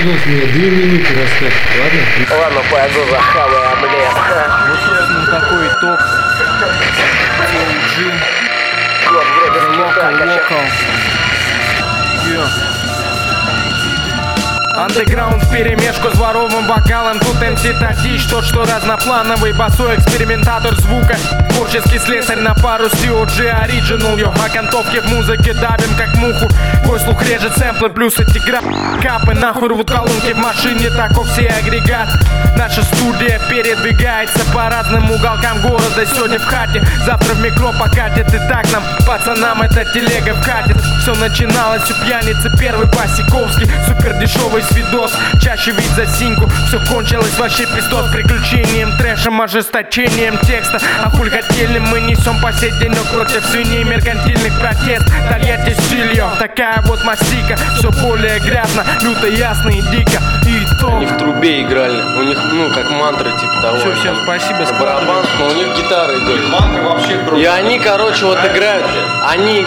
пожалуйста, мне 2 минуты расскажешь, ладно? Ладно, пойду захаваю омлет. Вот, собственно, такой итог. Джин. Вот, вроде Локал. Андеграунд вперемешку с дворовым вокалом. Тут МС Татич, тот, что разноплановый басой экспериментатор звука. Творческий слесарь на пару с TOG Original. Йо, окантовки в музыке давим как муху. Твой слух режет сэмплы, плюс эти капы. Нахуй рвут колонки в машине, таков все агрегат. Наша студия передвигается по разным уголкам города. Сегодня в хате, завтра в микро покатит. И так нам, пацанам, эта телега вкатит. Все начиналось у пьяницы, первый Пасиковский. Супер дешевый свидос, чаще вид за синьку. Все кончилось вообще пиздос. Приключением, трэшем, ожесточением текста. А хуль хотели, мы несем по сей денек против свиней, меркантильных протест. Тольятти стильё, такая вот мастика. Все более грязно, люто, ясно и дико. И то Они в трубе играли, у них, ну, как мантры типа того. Все, всем спасибо, Барабан, но у них гитара идет. Мантры вообще круто. И они, короче, вот играют. Они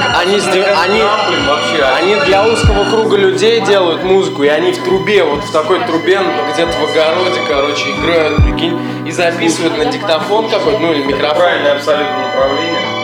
для узкого круга людей делают музыку, и они в трубе, вот в такой трубе, где-то в огороде, короче, играют, прикинь, и записывают на диктофон какой-то, ну или микрофон. Правильное абсолютно направление.